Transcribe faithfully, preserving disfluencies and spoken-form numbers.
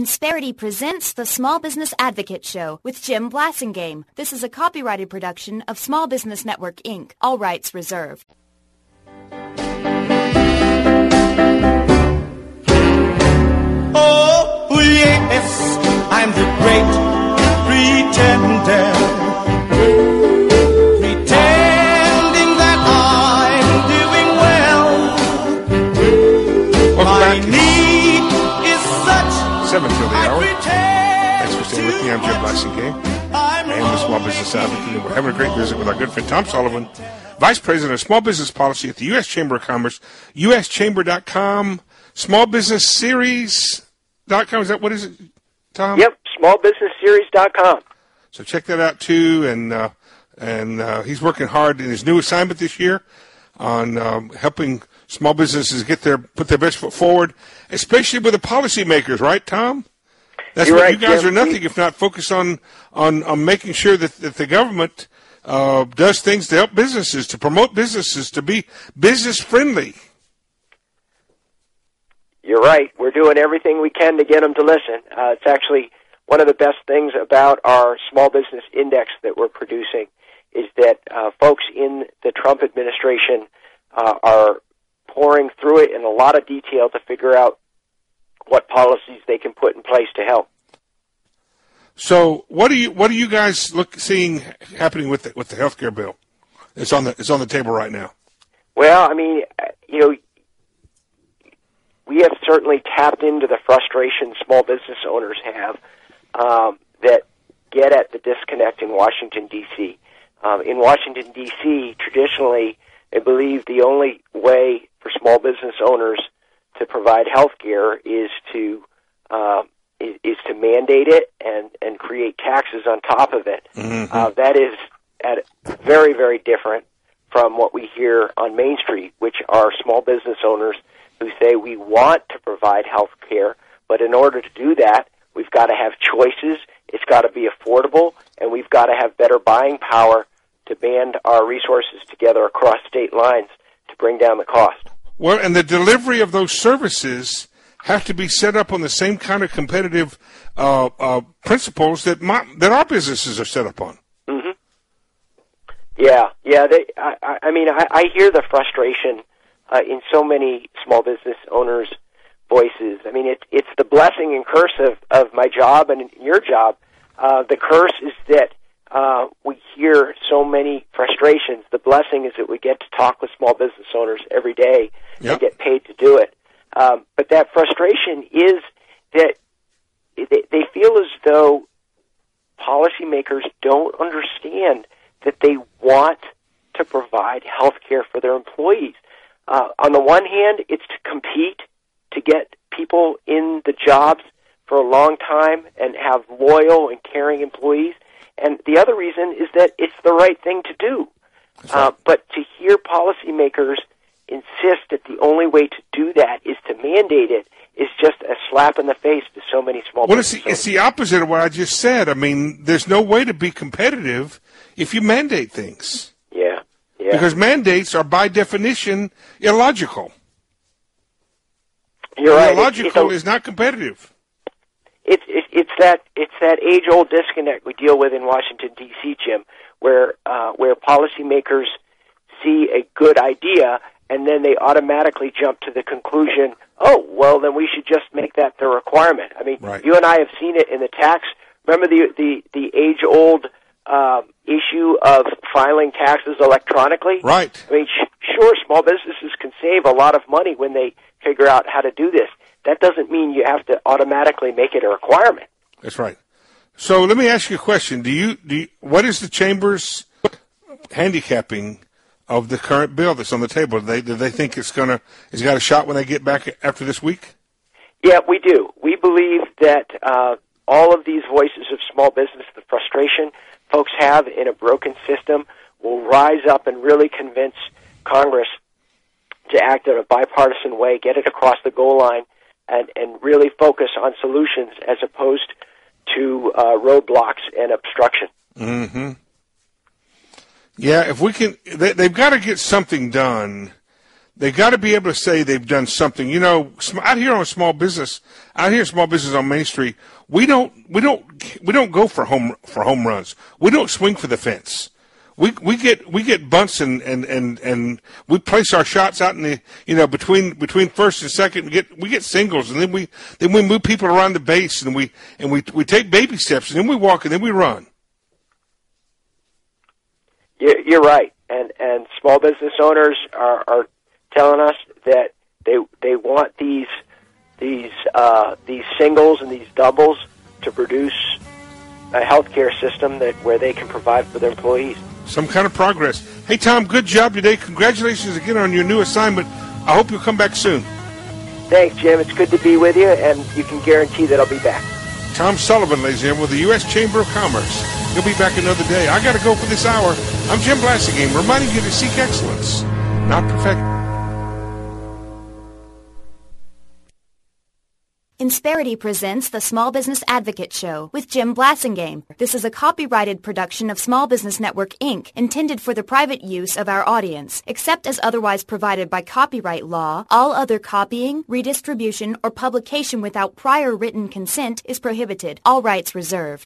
Insperity presents the Small Business Advocate Show with Jim Blasingame. This is a copyrighted production of Small Business Network, Incorporated. All rights reserved. Oh, yes, I'm the great pretender. Pretending that I'm doing well. Welcome My back. need is such. Seven till the I hour. pretend Thanks for staying with me. I'm Jim Blasingame. I am the Small Business Advocate, and we're having a great visit with our good friend Tom Sullivan, Vice President of Small Business Policy at the U S Chamber of Commerce, U S chamber dot com, Small Business Series dot com. Is that what is it, Tom? Yep, small business series dot com. So check that out too, and uh, and uh, he's working hard in his new assignment this year on um, helping small businesses get their put their best foot forward, especially with the policymakers, right, Tom? That's You're what right, you guys Jim. are nothing if not focused on on, on making sure that, that the government uh, does things to help businesses, to promote businesses, to be business friendly. You're right. We're doing everything we can to get them to listen. Uh, it's actually one of the best things about our small business index that we're producing is that uh, folks in the Trump administration uh, are pouring through it in a lot of detail to figure out what policies they can put in place to help. So, what do you what are you guys look seeing happening with the, with the health care bill? It's on the it's on the table right now. Well, I mean, uh, you know, we have certainly tapped into the frustration small business owners have um, that get at the disconnect in Washington, D C Um, in Washington, D C, traditionally, I believe the only way for small business owners to provide health care is to uh, is, is to mandate it and, and create taxes on top of it. Mm-hmm. Uh, that is at very, very different from what we hear on Main Street, which are small business owners who say we want to provide health care, but in order to do that, we've got to have choices, it's got to be affordable, and we've got to have better buying power to band our resources together across state lines to bring down the cost. Well, and the delivery of those services have to be set up on the same kind of competitive uh, uh, principles that my, that our businesses are set up on. Mm-hmm. Yeah, yeah. They, I, I mean, I, I hear the frustration uh, in so many small business owners' voices. I mean, it, it's the blessing and curse of, of my job and your job. Uh, the curse is that uh, we hear so many frustrations. The blessing is that we get to talk with small business owners every day Yep. and get paid to do it. Um, but that frustration is that they, they feel as though policymakers don't understand that they want to provide health care for their employees. Uh, on the one hand, it's to compete, to get people in the jobs for a long time and have loyal and caring employees. And the other reason is that it's the right thing to do. That's right. Uh, but to hear policymakers insist that the only way to do that is to mandate it is just a slap in the face to so many small Well, it's businesses. the, it's the opposite of what I just said. I mean, there's no way to be competitive if you mandate things. Yeah, yeah. Because mandates are, by definition, illogical. You're right. Illogical It's, it's, a, is not competitive. it's, it's, it's that it's that age-old disconnect we deal with in Washington, D C, Jim, where uh, where policymakers see a good idea and then they automatically jump to the conclusion, oh, well, then we should just make that the requirement. I mean, Right. you and I have seen it in the tax. Remember the the, the age-old um, issue of filing taxes electronically? Right. I mean, sh- sure, small businesses can save a lot of money when they figure out how to do this. That doesn't mean you have to automatically make it a requirement. That's right. So let me ask you a question. Do you, do you, what is the Chamber's handicapping of the current bill that's on the table? Do they, do they think it's going to, it's got a shot when they get back after this week? Yeah, we do. We believe that uh, all of these voices of small business, the frustration folks have in a broken system, will rise up and really convince Congress to act in a bipartisan way, get it across the goal line, and, and really focus on solutions as opposed to uh, roadblocks and obstruction. Mm-hmm. Yeah, if we can, they, they've got to get something done They got to be able to say they've done something. You know, out here on small business, out here small business on Main Street, we don't we don't we don't go for home for home runs. We don't swing for the fence. We we get we get bunts and, and, and, and we place our shots out in the you know between between first and second. We get we get singles, and then we then we move people around the base, and we and we we take baby steps, and then we walk, and then we run. You're right, and and small business owners are, are telling us that they they want these these uh, these singles and these doubles to produce a healthcare system that where they can provide for their employees. Some kind of progress. Hey, Tom, good job today. Congratulations again on your new assignment. I hope you'll come back soon. Thanks, Jim. It's good to be with you, and you can guarantee that I'll be back. Tom Sullivan, ladies and gentlemen, with the U S Chamber of Commerce. He'll be back another day. I got to go for this hour. I'm Jim Blasingame, reminding you to seek excellence, not perfection. Insperity presents the Small Business Advocate Show with Jim Blasingame. This is a copyrighted production of Small Business Network, Incorporated, intended for the private use of our audience. Except as otherwise provided by copyright law, all other copying, redistribution, or publication without prior written consent is prohibited. All rights reserved.